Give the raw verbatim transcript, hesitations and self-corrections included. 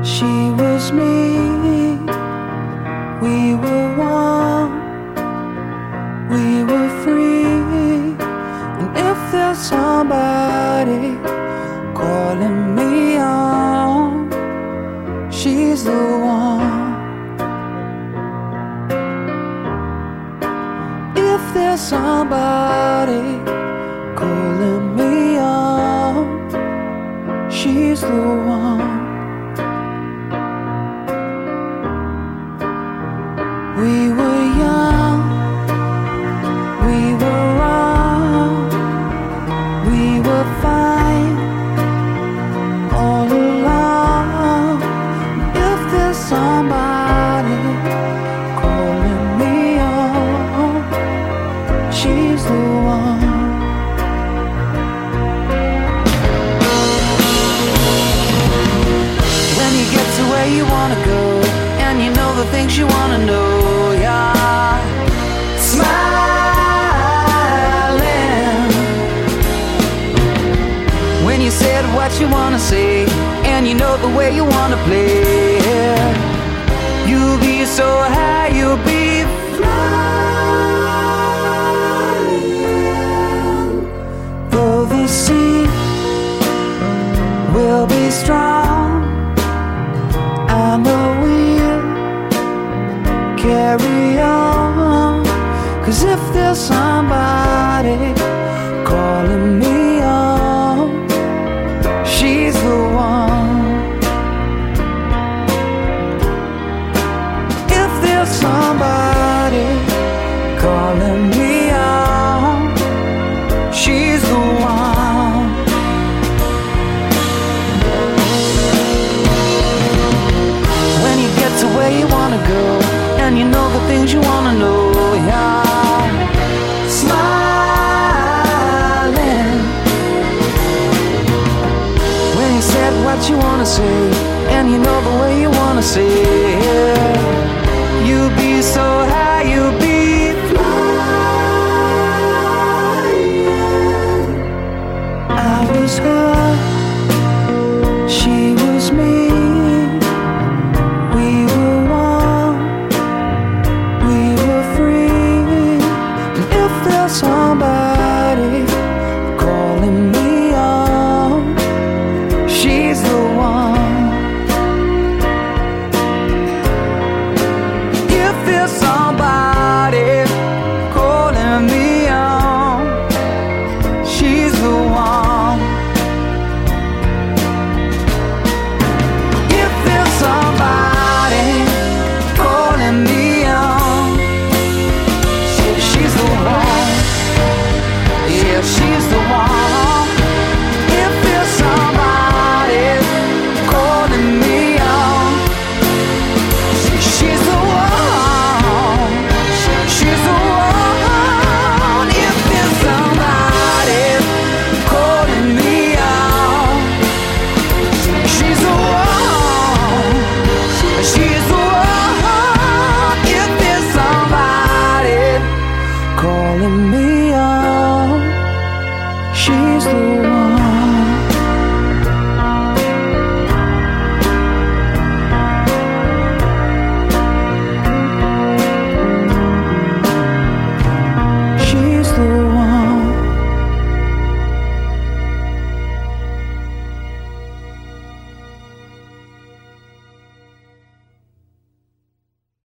She was me, we were one, we were free. And if there's somebody calling me on, she's the one. If there's somebody calling me on, she's the one. We were young, we were wrong, we were fine all along. If there's somebody calling me on, she's the one. When you get to where you wanna go, and you know the things you wanna know, yeah, smiling. When you said what you wanna say, and you know the way you wanna play, you'll be so high, you'll be flying. Though the sea will be strong, I know we'll carry on. 'Cause if there's somebody calling me on, she's the one. If there's somebody calling me on, she's the one. When you get to where you wanna go, and you know the things you wanna know, yeah, smiling. When you said what you wanna say, and you know the way you wanna say